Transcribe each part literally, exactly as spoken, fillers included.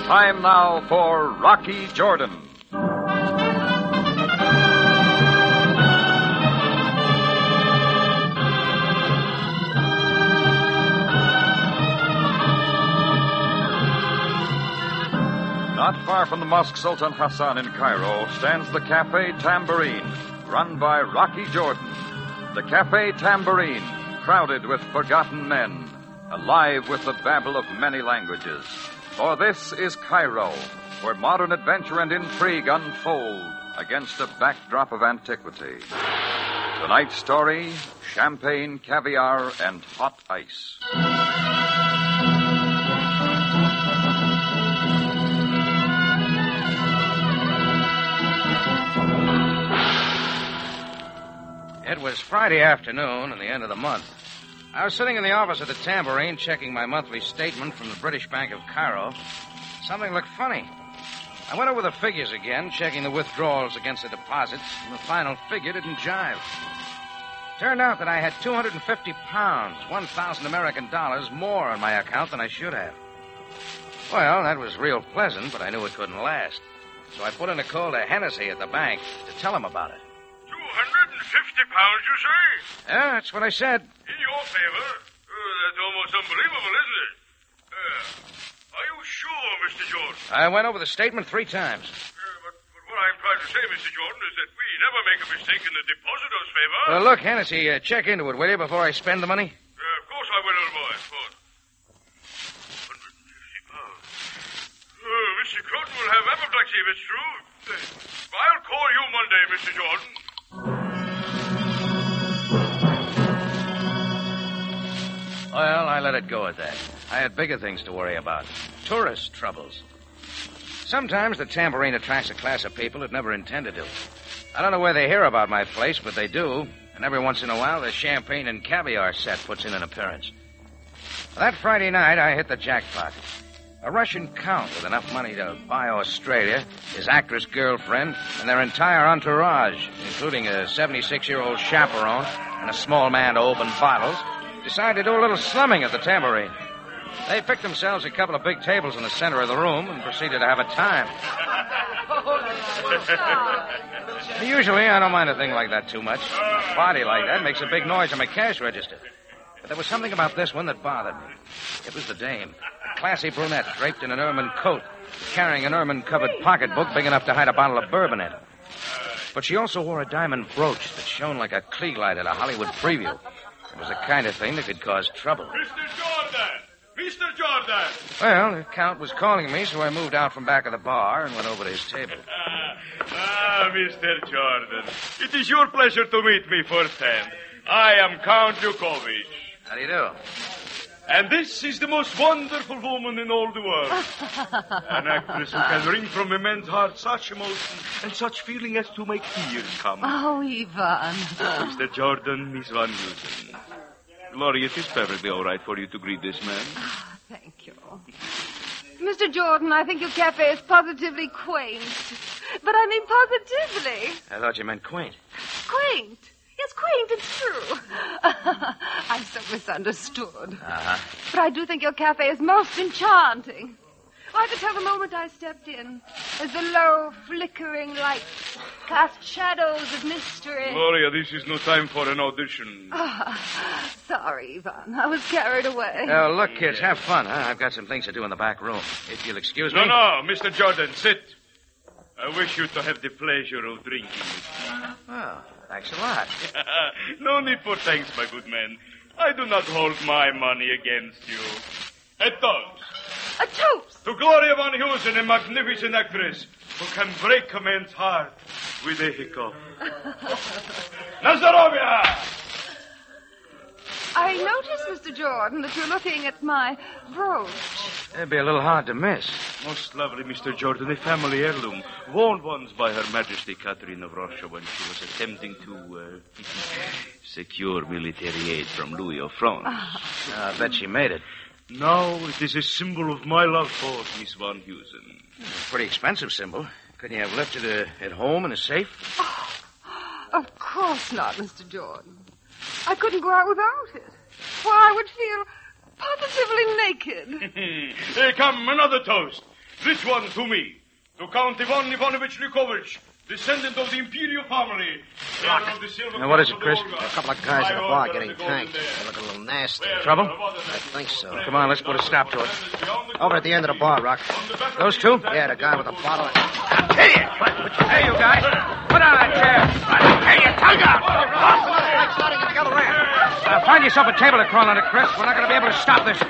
Time now for Rocky Jordan. Not far from the Mosque Sultan Hassan in Cairo stands the Cafe Tambourine, run by Rocky Jordan. The Cafe Tambourine, crowded with forgotten men, alive with the babble of many languages. For this is Cairo, where modern adventure and intrigue unfold against a backdrop of antiquity. Tonight's story, champagne, caviar, and hot ice. It was Friday afternoon and the end of the month. I was sitting in the office of the Tambourine checking my monthly statement from the British Bank of Cairo. Something looked funny. I went over the figures again, checking the withdrawals against the deposits, and the final figure didn't jive. Turned out that I had two hundred fifty pounds, one thousand American dollars, more on my account than I should have. Well, that was real pleasant, but I knew it couldn't last. So I put in a call to Hennessy at the bank to tell him about it. two hundred fifty pounds, you say? Yeah, that's what I said. In your favor? Oh, that's almost unbelievable, isn't it? Uh, are you sure, Mister Jordan? I went over the statement three times. Uh, but, but what I'm trying to say, Mister Jordan, is that we never make a mistake in the depositor's favor. Uh, look, Hennessy, uh, check into it, will you, before I spend the money? Uh, of course I will, old boy, of course. one hundred fifty pounds. Oh, Mister Croton will have apoplexy if it's true. Uh, I'll call you Monday, Mister Jordan. Well, I let it go at that. I had bigger things to worry about. Tourist troubles. Sometimes the Tambourine attracts a class of people it never intended to. I don't know where they hear about my place, but they do. And every once in a while, the champagne and caviar set puts in an appearance. That Friday night, I hit the jackpot. A Russian count with enough money to buy Australia, his actress girlfriend, and their entire entourage, including a seventy-six-year-old chaperone and a small man to open bottles, decided to do a little slumming at the Tambourine. They picked themselves a couple of big tables in the center of the room and proceeded to have a time. Usually, I don't mind a thing like that too much. A party like that makes a big noise on my cash register. But there was something about this one that bothered me. It was the dame. A classy brunette draped in an ermine coat, carrying an ermine-covered pocketbook big enough to hide a bottle of bourbon in. But she also wore a diamond brooch that shone like a Klieg light at a Hollywood preview. It was the kind of thing that could cause trouble. Mister Jordan! Mister Jordan! Well, the Count was calling me, so I moved out from back of the bar and went over to his table. Ah, ah, Mister Jordan. It is your pleasure to meet me firsthand. I am Count Yukovich. How do you do? And this is the most wonderful woman in all the world. An actress who can wring from a man's heart such emotion and such feeling as to make tears come. Oh, Ivan. Mister Jordan, Miss Van Heusen. Gloria, it is perfectly all right for you to greet this man. Oh, thank you. Mister Jordan, I think your cafe is positively quaint. But I mean positively. I thought you meant quaint. Quaint? Yes, quaint, it's true. I'm so misunderstood. Uh-huh. But I do think your cafe is most enchanting. Why, I could tell the moment I stepped in, as the low, flickering lights cast shadows of mystery. Gloria, this is no time for an audition. Oh, sorry, Ivan. I was carried away. Oh, look, kids, have fun, huh? I've got some things to do in the back room. If you'll excuse me. No, no, Mister Jordan, sit. I wish you to have the pleasure of drinking with me. Oh, thanks a lot. No need for thanks, my good man. I do not hold my money against you. A toast. A toast? To Gloria Van Heusen, a magnificent actress who can break a man's heart with a hiccup. Nazarovia! I noticed, Mister Jordan, that you're looking at my brooch. It'd be a little hard to miss. Most lovely, Mister Jordan, a family heirloom, worn once by Her Majesty Catherine of Russia when she was attempting to uh, secure military aid from Louis of France. Uh, I bet she made it. Now it is a symbol of my love for Miss Van Heusen. It's a pretty expensive symbol. Couldn't you have left it uh, at home in a safe? Oh, of course not, Mister Jordan. I couldn't go out without it. Why, I would feel positively naked. Here come another toast. This one to me, to Count Ivan Ivanovich Lukovich, descendant of the imperial family. Rock. Of the silver Now, what is it, Chris? Volga. A couple of guys at the bar getting tanked. They look a little nasty. Trouble? I think so. Come on, let's put a stop to it. Over at the end of the bar, Rock. Those two? Yeah, the guy with the bottle. Idiot! Hey, you guys! Put down that chair! Hey, your tongue out! Starting in the other end. Uh, find yourself a table to crawl under, Chris. We're not going to be able to stop this.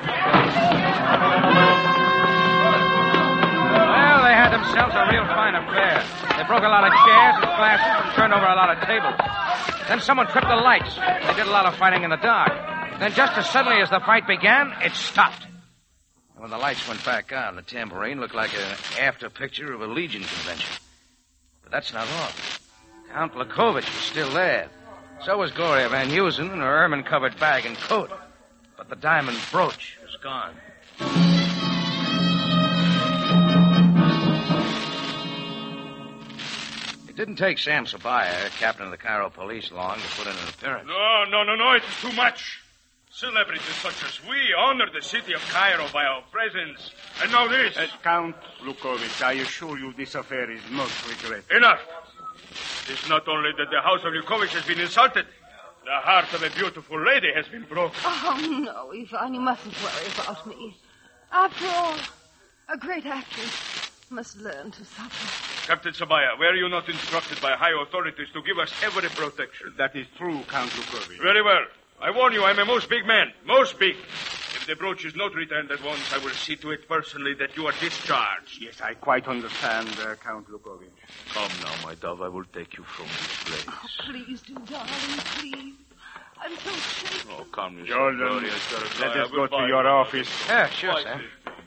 Well, they had themselves a real fine affair. They broke a lot of chairs and glasses and turned over a lot of tables. Then someone tripped the lights. They did a lot of fighting in the dark. Then just as suddenly as the fight began, it stopped. And when the lights went back on, the tambourine looked like an after picture of a Legion convention. But that's not all. Count Lukovich was still there. So was Gloria Van Heusen in her ermine-covered bag and coat. But the diamond brooch was gone. It didn't take Sam Sabaya, captain of the Cairo police, long to put in an appearance. No, no, no, no, it is too much. Celebrities such as we honor the city of Cairo by our presence. And now this. Uh, Count Lukovich, I assure you this affair is most regrettable. Enough. It is not only that the house of Lukovich has been insulted. The heart of a beautiful lady has been broken. Oh, no, Ivan, you mustn't worry about me. After all, a great actress must learn to suffer. Captain Sabaya, were you not instructed by high authorities to give us every protection? That is true, Count Lukovich. Very well. I warn you, I'm a most big man. Most big. If the brooch is not returned at once, I will see to it personally that you are discharged. Yes, I quite understand, uh, Count Lukovich. Come now, my dove. I will take you from this place. Oh, please do, darling, please. I'm so shaken. Oh, come, Mister Jordan, Gloria, let us go to your office. Yeah, sure, Sam.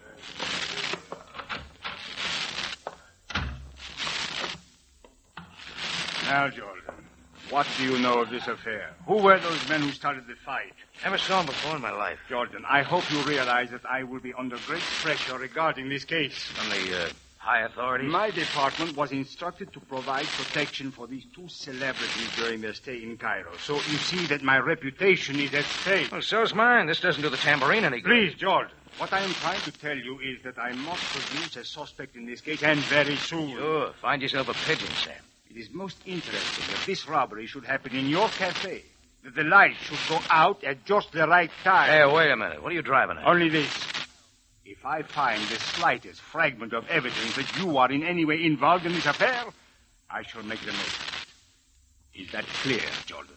Now, Jordan, what do you know of this affair? Who were those men who started the fight? Never saw him before in my life. Jordan, I hope you realize that I will be under great pressure regarding this case. From the uh, high authorities? My department was instructed to provide protection for these two celebrities during their stay in Cairo. So you see that my reputation is at stake. Well, so's mine. This doesn't do the tambourine any good. Please, Jordan, what I am trying to tell you is that I must produce a suspect in this case, and very soon. Sure. Find yourself a pigeon, Sam. It is most interesting that this robbery should happen in your cafe. That the light should go out at just the right time. Hey, wait a minute. What are you driving at? Only this. If I find the slightest fragment of evidence that you are in any way involved in this affair, I shall make the note. Is that clear, Jordan?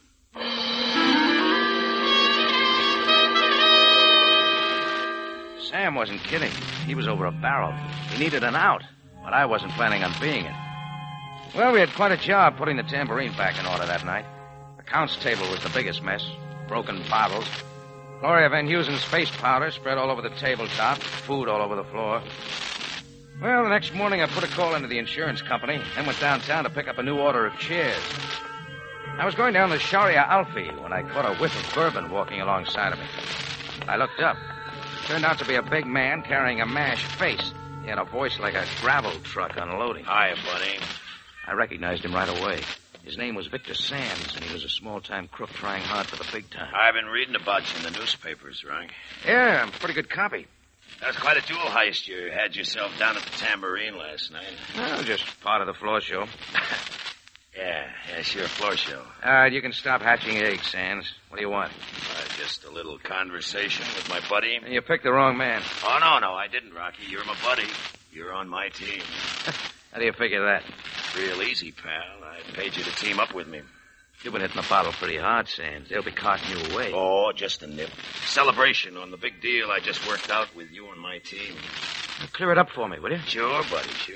Sam wasn't kidding. He was over a barrel. He needed an out, but I wasn't planning on being it. Well, we had quite a job putting the tambourine back in order that night. The Count's table was the biggest mess. Broken bottles. Gloria Van Heusen's face powder spread all over the tabletop. Food all over the floor. Well, the next morning I put a call into the insurance company, then went downtown to pick up a new order of chairs. I was going down the Sharia Alfie when I caught a whiff of bourbon walking alongside of me. I looked up. It turned out to be a big man carrying a mashed face. He had a voice like a gravel truck unloading. Hi, buddy. I recognized him right away. His name was Victor Sands, and he was a small-time crook trying hard for the big time. I've been reading about you in the newspapers, Rank. Yeah, I'm a pretty good copy. That was quite a jewel heist you had yourself down at the Tambourine last night. Well, just part of the floor show. Yeah, yeah, sure, floor show. All right, you can stop hatching eggs, Sands. What do you want? Uh, just a little conversation with my buddy. You picked the wrong man. Oh, no, no, I didn't, Rocky. You're my buddy. You're on my team. How do you figure that? Real easy, pal. I paid you to team up with me. You've been hitting the bottle pretty hard, Sands. They'll be carting you away. Oh, just a nip. Celebration on the big deal I just worked out with you and my team. Well, clear it up for me, will you? Sure, buddy, sure.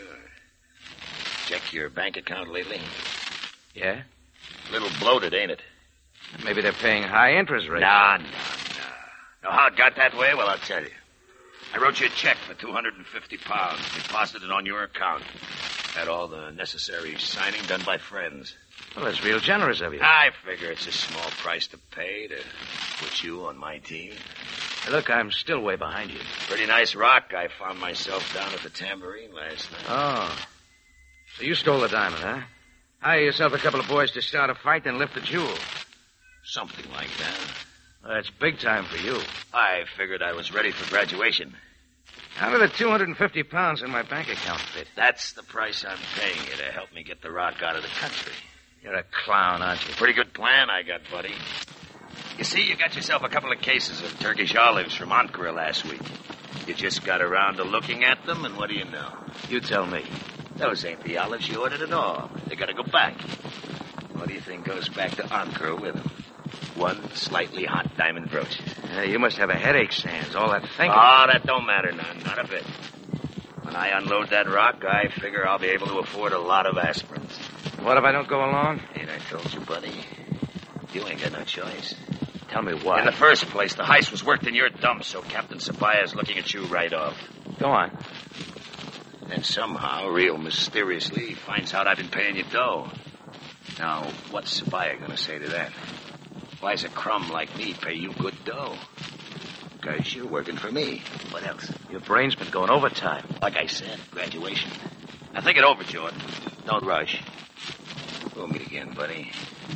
Check your bank account lately? Yeah? A little bloated, ain't it? Maybe they're paying high interest rates. Nah, nah, nah. Know how it got that way? Well, I'll tell you. I wrote you a check for two hundred fifty pounds, deposited on your account. Had all the necessary signing done by friends. Well, that's real generous of you. I figure it's a small price to pay to put you on my team. Hey, look, I'm still way behind you. Pretty nice rock I found myself down at the Tambourine last night. Oh. So you stole the diamond, huh? Hire yourself a couple of boys to start a fight, then lift the jewel. Something like that. Well, that's big time for you. I figured I was ready for graduation. How do the two hundred fifty pounds in my bank account fit? That's the price I'm paying you to help me get the rock out of the country. You're a clown, aren't you? Pretty good plan I got, buddy. You see, you got yourself a couple of cases of Turkish olives from Ankara last week. You just got around to looking at them, and what do you know? You tell me. Those ain't the olives you ordered at all. They gotta go back. What do you think goes back to Ankara with them? One slightly hot diamond brooch. Uh, you must have a headache, Sands. All that thinking. Oh, that don't matter none. Not a bit. When I unload that rock, I figure I'll be able to afford a lot of aspirins. What if I don't go along? Ain't I told you, buddy? You ain't got no choice. Tell me why. In the first place, the heist was worked in your dump, so Captain Sabaya's looking at you right off. Go on. And somehow, real mysteriously, he finds out I've been paying you dough. Now, what's Sabaya gonna say to that? Why's a crumb like me pay you good dough? Because you're working for me. What else? Your brain's been going overtime. Like I said, graduation. Now think it over, Jordan. Don't rush. We'll meet again, buddy.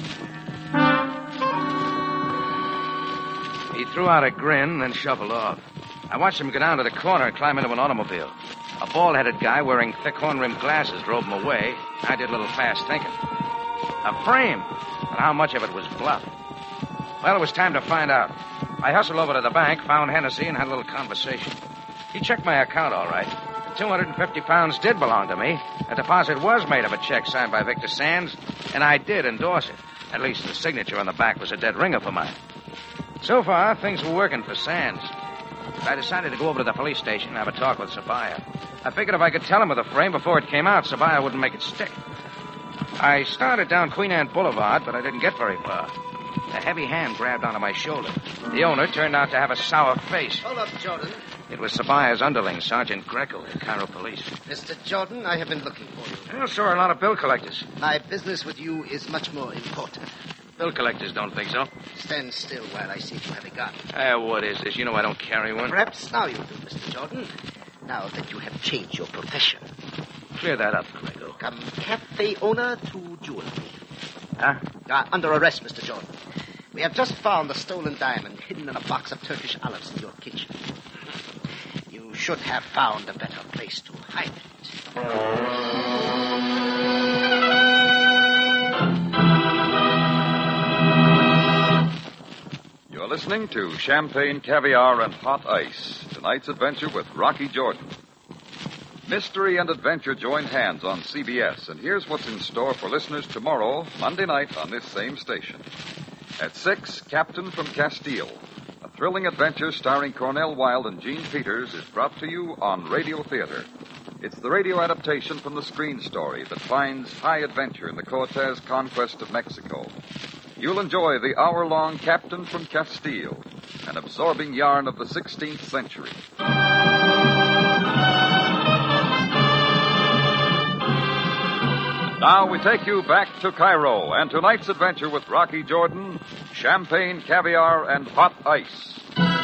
He threw out a grin, then shuffled off. I watched him go down to the corner and climb into an automobile. A bald-headed guy wearing thick horn-rimmed glasses drove him away. I did a little fast thinking. A frame, but how much of it was bluff? Well, it was time to find out. I hustled over to the bank, found Hennessy, and had a little conversation. He checked my account all right. The two hundred fifty pounds did belong to me. A deposit was made of a check signed by Victor Sands, and I did endorse it. At least the signature on the back was a dead ringer for mine. So far, things were working for Sands. I decided to go over to the police station and have a talk with Sabaya. I figured if I could tell him of the frame before it came out, Sabaya wouldn't make it stick. I started down Queen Anne Boulevard, but I didn't get very far. A heavy hand grabbed onto my shoulder. The owner turned out to have a sour face. Hold up, Jordan. It was Sabaya's underling, Sergeant Greco, of Cairo Police. Mister Jordan, I have been looking for you. I also saw a lot of bill collectors. My business with you is much more important. Bill collectors don't think so. Stand still while I see if you have a gun. Uh, what is this? You know I don't carry one. Perhaps now you do, Mister Jordan. Now that you have changed your profession. Clear that up, Greco. From cafe owner to jewel thief. Huh? Uh, under arrest, Mister Jordan. We have just found the stolen diamond hidden in a box of Turkish olives in your kitchen. You should have found a better place to hide it. You're listening to Champagne, Caviar, and Hot Ice, tonight's adventure with Rocky Jordan. Mystery and adventure join hands on C B S, and here's what's in store for listeners tomorrow, Monday night, on this same station. At six, Captain from Castile. A thrilling adventure starring Cornell Wilde and Gene Peters is brought to you on Radio Theater. It's the radio adaptation from the screen story that finds high adventure in the Cortez conquest of Mexico. You'll enjoy the hour-long Captain from Castile, an absorbing yarn of the sixteenth century. Now we take you back to Cairo and tonight's adventure with Rocky Jordan, Champagne, Caviar, and Hot Ice.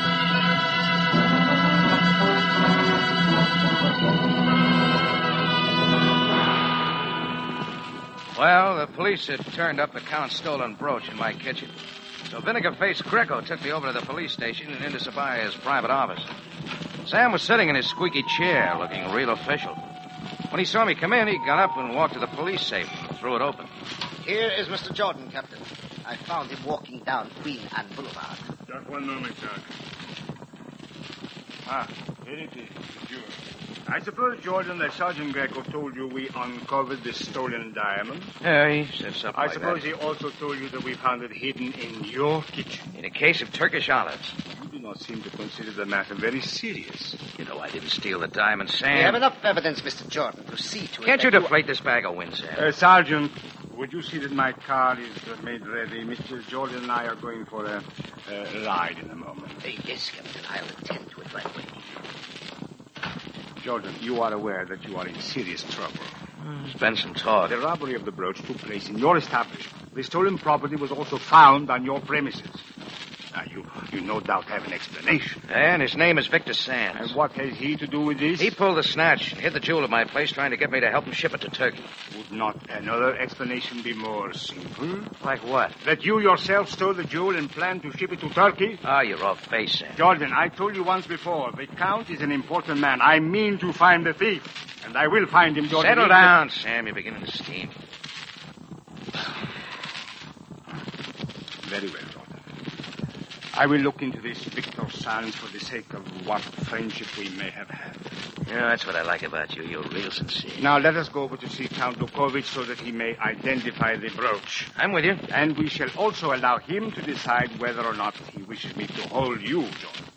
Well, the police had turned up the Count's stolen brooch in my kitchen. So vinegar-faced Greco took me over to the police station and into Sabaya's private office. Sam was sitting in his squeaky chair, looking real official. When he saw me come in, he got up and walked to the police safe and threw it open. Here is Mister Jordan, Captain. I found him walking down Queen Anne Boulevard. Just one moment, Sergeant. Ah, here it is, sure. I suppose, Jordan, that Sergeant Greco told you we uncovered the stolen diamond. Yeah, he said something I like suppose that. he also told you that we found it hidden in your kitchen. In a case of Turkish olives. You do not seem to consider the matter very serious. You know I didn't steal the diamond, Sam. We have enough evidence, Mister Jordan, to see to it. Can't you that deflate this bag of wind, Sam? Uh, Sergeant, would you see that my car is uh, made ready? Mister Jordan and I are going for a uh, ride in a moment. Uh, yes, Captain. I'll attend to it right away. Jordan, you are aware that you are in serious trouble. There's been some talk. The robbery of the brooch took place in your establishment. The stolen property was also found on your premises. Now, you, you no doubt have an explanation. And his name is Victor Sands. And what has he to do with this? He pulled the snatch and hid the jewel at my place, trying to get me to help him ship it to Turkey. Would not another explanation be more simple? Like what? That you yourself stole the jewel and planned to ship it to Turkey? Ah, you're off base, Sam. Jordan, I told you once before, the Count is an important man. I mean to find the thief. And I will find him, Jordan. Settle down, Sam. You're beginning to steam. Very well, Jordan. I will look into this Victor Sands for the sake of what friendship we may have had. Yeah, that's what I like about you. You're real sincere. Now, let us go over to see Count Lukovich so that he may identify the brooch. I'm with you. And we shall also allow him to decide whether or not he wishes me to hold you, Jordan.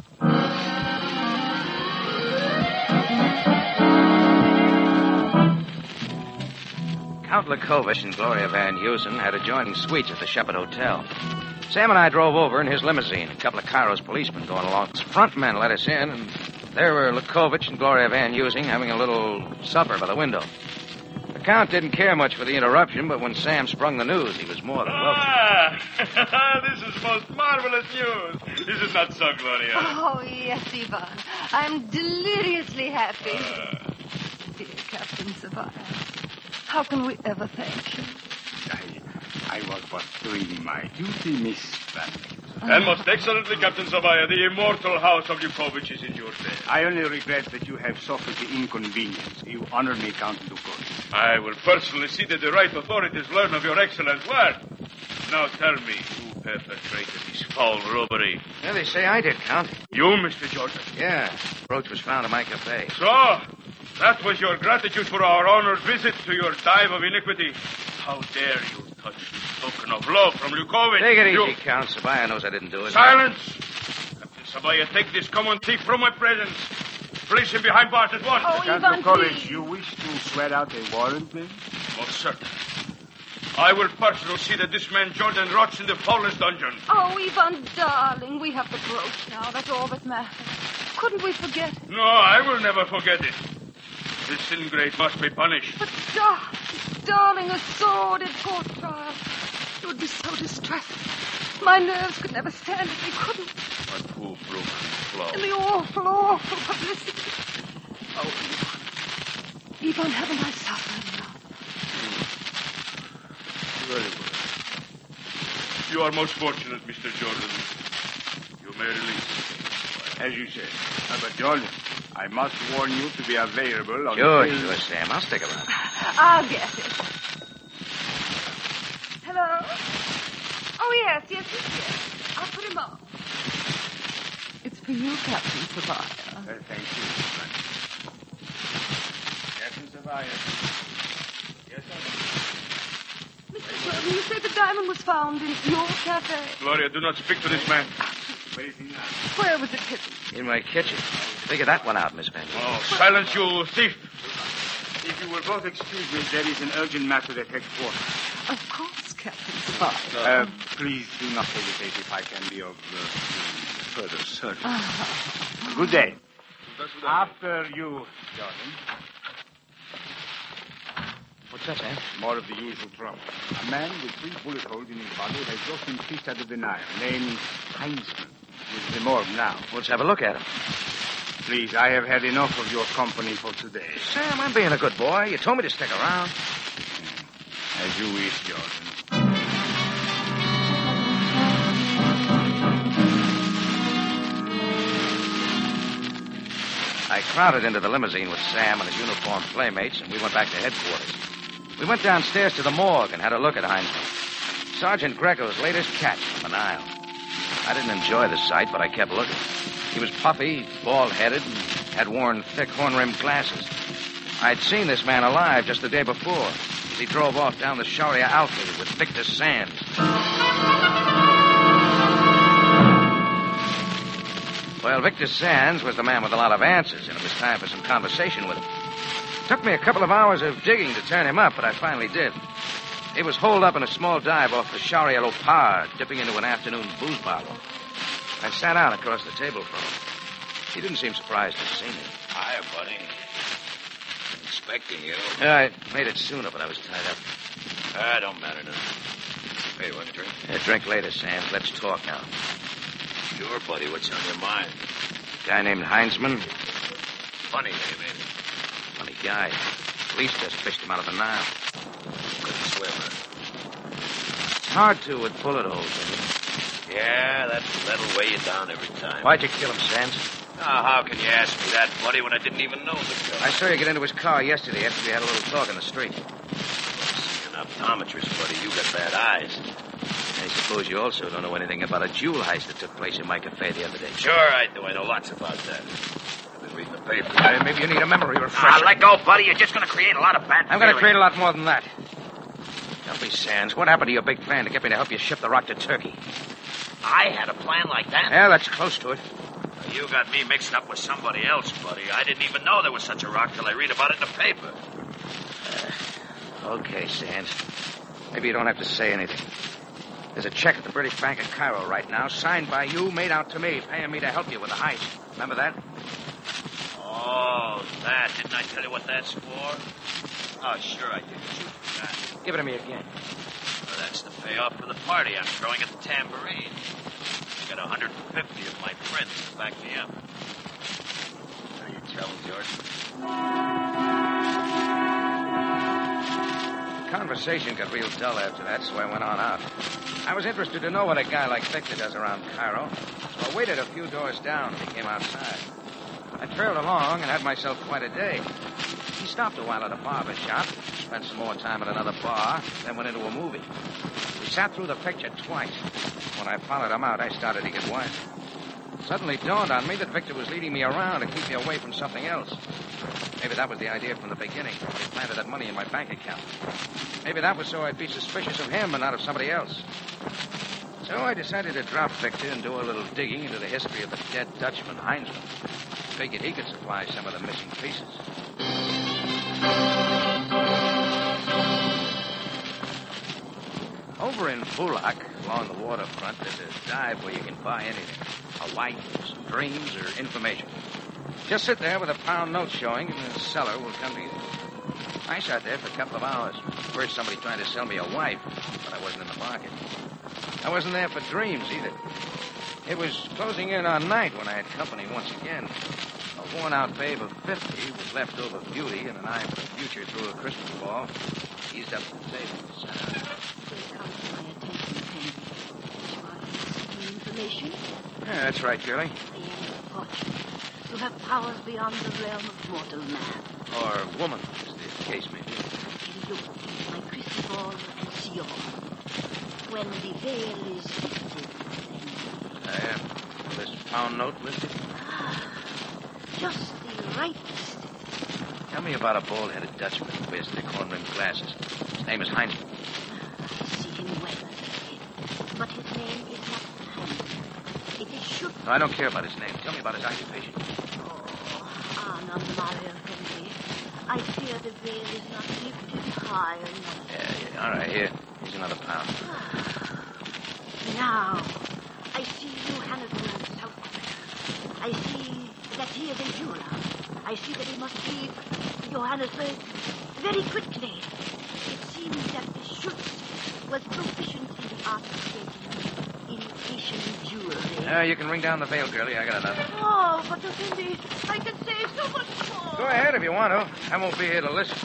Count Lukovich and Gloria Van Heusen had adjoining suites at the Shepherd Hotel. Sam and I drove over in his limousine. A couple of Cairo's policemen going along. His front men let us in, and there were Lukovich and Gloria Van Heusen having a little supper by the window. The Count didn't care much for the interruption, but when Sam sprung the news, he was more than welcome. Ah, this is most marvelous news. Is it not so, Gloria? Oh, yes, Ivan. I'm deliriously happy. Uh... Dear Captain Zavaya, how can we ever thank you? I, I was but doing my duty, Miss Van. And most excellently, Captain Zavaya, the immortal house of Yukovich is in your debt. I only regret that you have suffered the inconvenience. You honor me, Count Lukovich. I will personally see that the right authorities learn of your excellent work. Now tell me, who perpetrated this foul robbery? Yeah, they say I did, Count. You, Mister Jordan? Yeah. The brooch was found in my cafe. So, that was your gratitude for our honored visit to your dive of iniquity. How dare you touch this token of love from Lukovich? Take it you... easy, Count. Sabaya knows I didn't do it. Silence! Captain Sabaya, take this common thief from my presence. Place him behind bars at once. Oh, Count Ivan, Lukovich, please. you wish to swear out a warrant, then? Most certain. I will personally see that this man Jordan rots in the foulest dungeon. Oh, Ivan, darling, we have the brooch now. That's all that matters. Couldn't we forget it? No, I will never forget it. This ingrate must be punished. But, darling, darling, a sordid court trial. It would be so distressing. My nerves could never stand it. They couldn't. But who broke this flow? And the awful, awful publicity. Oh, Ivan. Ivan, haven't I suffered enough? Very well. You are most fortunate, Mister Jordan. You may release. As you say. Uh, but, Jordan, I must warn you to be available on Sure, the sure, Sam. I'll stick around. I'll get it. Hello? Oh, yes, yes, yes, yes. I'll put him on. It's for you, Captain Zavaya. Uh, thank you. Captain Zavaya. Yes, sir. Mister Jordan, you say the diamond was found in your cafe. Gloria, do not speak to this man. Where is he now? Where was it hidden? In my kitchen. Figure that one out, Miss Van. Oh, silence, you thief. If you will both excuse me, there is an urgent matter at headquarters. Of course, Captain Zavaya. Uh, please do not hesitate if I can be of uh, further service. Ah. Good day. After you, Jordan. What's that, Sam? More of the usual trouble. A man with three bullet holes in his body has just been fished out of the Nile, named Heinzman. He's in the morgue now. Let's have a look at him. Please, I have had enough of your company for today. Sam, I'm being a good boy. You told me to stick around. As you wish, Jordan. I crowded into the limousine with Sam and his uniformed playmates, and we went back to headquarters. We went downstairs to the morgue and had a look at Heinzman. Sergeant Greco's latest catch from the Nile. I didn't enjoy the sight, but I kept looking. He was puffy, bald-headed, and had worn thick horn-rimmed glasses. I'd seen this man alive just the day before, as he drove off down the Sharia Alki with Victor Sands. Well, Victor Sands was the man with a lot of answers, and it was time for some conversation with him. It took me a couple of hours of digging to turn him up, but I finally did. He was holed up in a small dive off the Sharia Lopar, dipping into an afternoon booze bottle. I sat down across the table from him. He didn't seem surprised to see me. Hiya, buddy. Expecting you. I made it sooner, but I was tied up. Ah, don't matter now. Hey, you want a drink? Yeah, drink later, Sands. Let's talk now. Sure, buddy. What's on your mind? Guy named Heinzman. Funny name, ain't it? Funny guy. Police just fished him out of the Nile. Couldn't swim, huh? It's hard to with bullet holes in it. Yeah, that, that'll weigh you down every time. Why'd you kill him, Sands? Now, how can you ask me that, buddy, when I didn't even know the guy? I saw you get into his car yesterday after we had a little talk in the street. See, an optometrist, buddy. You got bad eyes. I suppose you also don't know anything about a jewel heist that took place in my cafe the other day. Sure I do. I know lots about that. I've been reading the paper. Uh, maybe you need a memory Ah, refresher. let go, buddy. You're just going to create a lot of bad I'm going to feeling. create a lot more than that. Tell me, Sands, what happened to your big plan to get me to help you ship the rock to Turkey? I had a plan like that? Yeah, that's close to it. You got me mixed up with somebody else, buddy. I didn't even know there was such a rock till I read about it in the paper. Uh, okay, Sands. Maybe you don't have to say anything. There's a check at the British Bank in Cairo right now, signed by you, made out to me, paying me to help you with the heist. Remember that? Oh, that. Didn't I tell you what that's for? Oh, sure I did. You forgot. Give it to me again. Well, that's the payoff for the party I'm throwing at the Tambourine. I got one hundred fifty of my friends to back me up. Are you telling, Jordan? The conversation got real dull after that, so I went on out. I was interested to know what a guy like Victor does around Cairo, so I waited a few doors down and he came outside. I trailed along and had myself quite a day. He stopped a while at a barber shop, spent some more time at another bar, then went into a movie. We sat through the picture twice. When I followed him out, I started to get wiser. It suddenly dawned on me that Victor was leading me around to keep me away from something else. Maybe that was the idea from the beginning. He planted that money in my bank account. Maybe that was so I'd be suspicious of him and not of somebody else. So I decided to drop Victor and do a little digging into the history of the dead Dutchman, Heinzman. Figured he could supply some of the missing pieces. Over in Bulak, along the waterfront, there's a dive where you can buy anything. A wife, some dreams, or information. Just sit there with a pound note showing, and the seller will come to you. I sat there for a couple of hours. First, somebody trying to sell me a wife, but I wasn't in the market. I wasn't there for dreams, either. It was closing in on night when I had company once again. A worn-out babe of fifty with leftover beauty and an eye for the future through a crystal ball eased up the table. Sat down. Information? Yeah, that's right, Shirley. I am fortunate to have powers beyond the realm of mortal man. Or woman, as the case may be. I look into my crystal ball and see all. When the veil is lifted, then... Uh, this pound note listed? Ah, just the right distance. Tell me about a bald-headed Dutchman who wears thick horn-rimmed glasses. His name is Heinzman. I see him well, but his name is not Heinzman. It is Schutt. No, I don't care about his name. Tell me about his occupation. Oh, Anna Maria Henry. I fear the veil is not lifted high enough. Yeah, yeah. All right, here. Here's another pound. Now, I see Johannesburg, South Africa. I see that he is a jeweler. I see that he must leave Johannesburg very quickly. It seems that the Schutz was proficient in the art of creating imitation jewelry. Uh, you can ring down the veil, girlie. I got enough. Oh, but Cindy, I can say so much more. Go ahead if you want to. I won't be here to listen.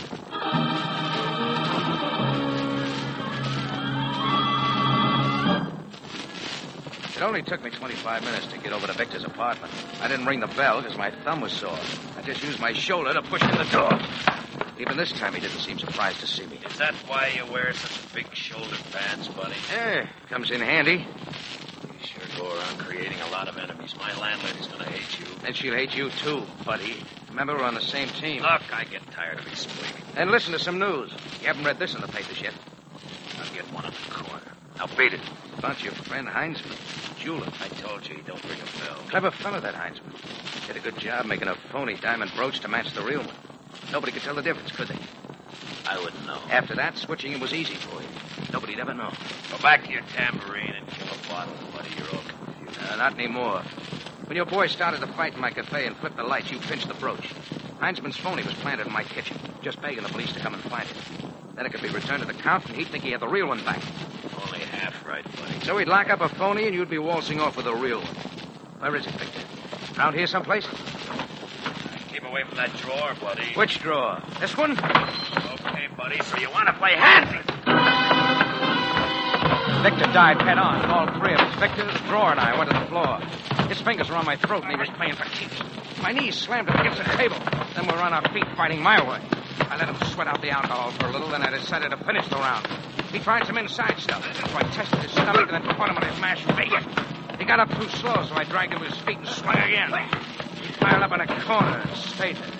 It only took me twenty-five minutes to get over to Victor's apartment. I didn't ring the bell because my thumb was sore. I just used my shoulder to push in the door. Even this time, he didn't seem surprised to see me. Is that why you wear such big shoulder pads, buddy? Yeah, comes in handy. You sure go around creating a lot of enemies. My landlady's gonna hate you. And she'll hate you, too, buddy. Remember, we're on the same team. Look, I get tired of explaining. And listen to some news. You haven't read this in the papers yet. I'll get one in the corner. Now beat it. About your friend Heinzman, jeweler. I told you he don't ring a bell. Clever fellow, that Heinzman. Did a good job making a phony diamond brooch to match the real one. Nobody could tell the difference, could they? I wouldn't know. After that, switching him was easy for you. Nobody'd ever know. Go back to your tambourine and kill a bottle, buddy. You're all confused. Uh, not anymore. When your boy started to fight in my cafe and flipped the lights, you pinched the brooch. Heinzman's phony was planted in my kitchen, just begging the police to come and find it. Then it could be returned to the count, and he'd think he had the real one back. Only half right, buddy. So he'd lock up a phony, and you'd be waltzing off with a real one. Where is it, Victor? Around here someplace? Keep away from that drawer, buddy. Which drawer? This one? Okay, buddy, so you want to play handsy? Victor dived head on, and all three of us, Victor, the drawer, and I, went to the floor. His fingers were on my throat, and he was playing for keeps. My knees slammed up against the table. Then we were on our feet, fighting my way. I let him sweat out the alcohol for a little, then I decided to finish the round. He tried some inside stuff, so I tested his stomach and then caught him on his mashed bacon. He got up too slow, so I dragged him to his feet and swung again. He piled up in a corner and stayed there.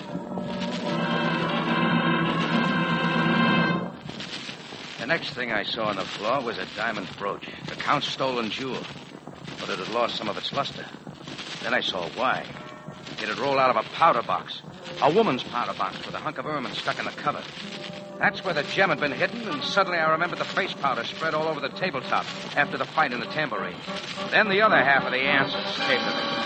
The next thing I saw on the floor was a diamond brooch, the Count's stolen jewel. But it had lost some of its luster. Then I saw why. It had rolled out of a powder box. A woman's powder box with a hunk of ermine stuck in the cover. That's where the gem had been hidden, and suddenly I remembered the face powder spread all over the tabletop after the fight in the tambourine. Then the other half of the answers came to me.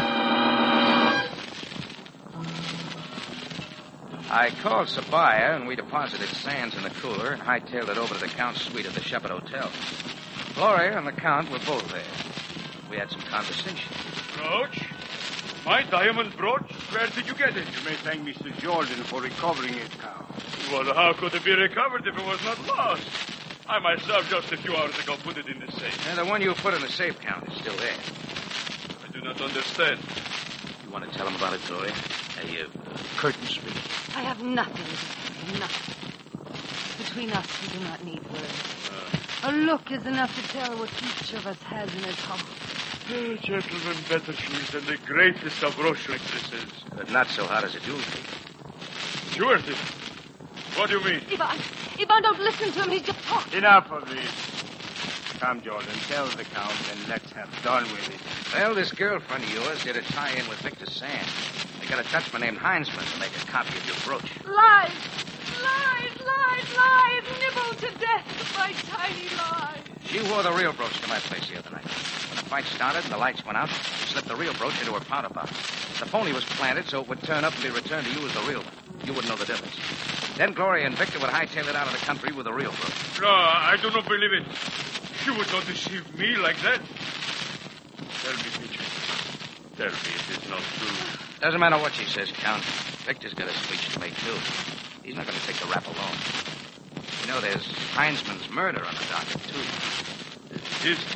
I called Sabaya, and we deposited Sands in the cooler and hightailed it over to the Count's suite at the Shepherd Hotel. Gloria and the Count were both there. We had some conversation. Brooch? My diamond brooch? Where did you get it? You may thank Mister Jordan for recovering it, Count. Well, how could it be recovered if it was not lost? I myself just a few hours ago put it in the safe. And the one you put in the safe, Count, is still there. I do not understand. You want to tell him about it, Gloria? A uh, curtain speech. I have nothing to say, nothing. Between us, we do not need words. Uh, A look is enough to tell what each of us has in his heart. oh, gentlemen, better shoes than the greatest of Roche actresses. But not so hot as a jewel thief. Sure, thief. What do you mean? Ivan, Ivan, don't listen to him. He's just talking. Enough of this. Come, Jordan, tell the Count, and let's have done with it. Well, this girlfriend of yours did a tie-in with Victor Sands. They got a Dutchman named Heinzman to make a copy of your brooch. Lies, lies, lies, lies, nibbled to death by tiny lies. She wore the real brooch to my place the other night. When the fight started and the lights went out, she slipped the real brooch into her powder box. The phony was planted so it would turn up and be returned to you as the real one. You wouldn't know the difference. Then Gloria and Victor would hightail it out of the country with the real brooch. No, I do not believe it. She would not deceive me like that. Tell me, Peter. Tell me it is not true. Doesn't matter what she says, Count. Victor's got a speech to make, too. He's not going to take the rap alone. You know, there's Heinzman's murder on the docket, too. It is.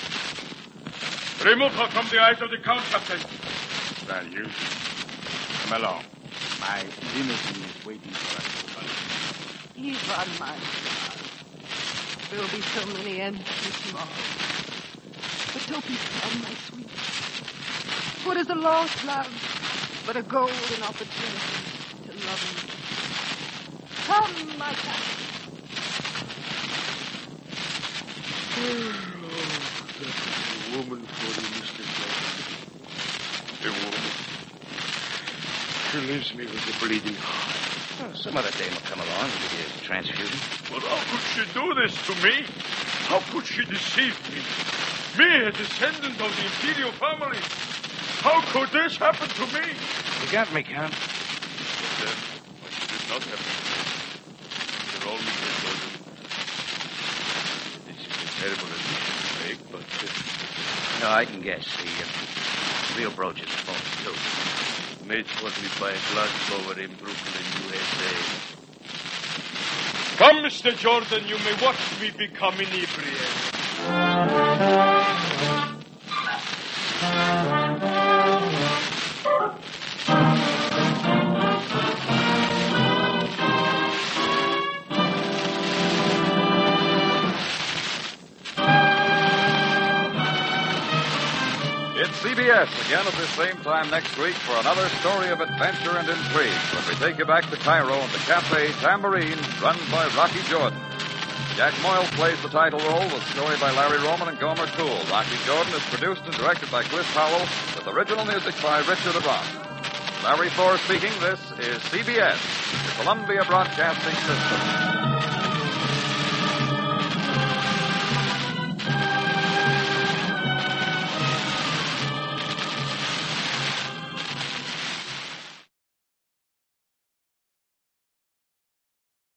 Remove her from the eyes of the Count, Captain. Well, you come along. My limousine is waiting for us. Ivan, my son. There will be so many empties tomorrow. But don't be sad, my sweet. What is a lost love but a golden opportunity to love you? Come, my captain. Oh, that's a woman for you, Mister Jordan. A woman. She leaves me with a bleeding heart. Well, some other dame will come along and give you a transfusion. But how could she do this to me? How could she deceive me? Me, a descendant of the imperial family. How could this happen to me? You got me, Count. But then, what did not happen? After all, Mister Jordan, this is a terrible admission to make, but... Uh, No, I can guess. The uh, real brooch is phony, too. made for me by a glass blower in Brooklyn, U S A. Come, Mister Jordan, you may watch me become inebriated. It's C B S again at the same time next week for another story of adventure and intrigue when we take you back to Cairo and the Cafe Tambourine, run by Rocky Jordan. Jack Moyle plays the title role, with story by Larry Roman and Gomer Cool. Rocky Jordan is produced and directed by Cliff Powell, with original music by Richard Abrams. Larry Thor speaking. This is C B S, the Columbia Broadcasting System.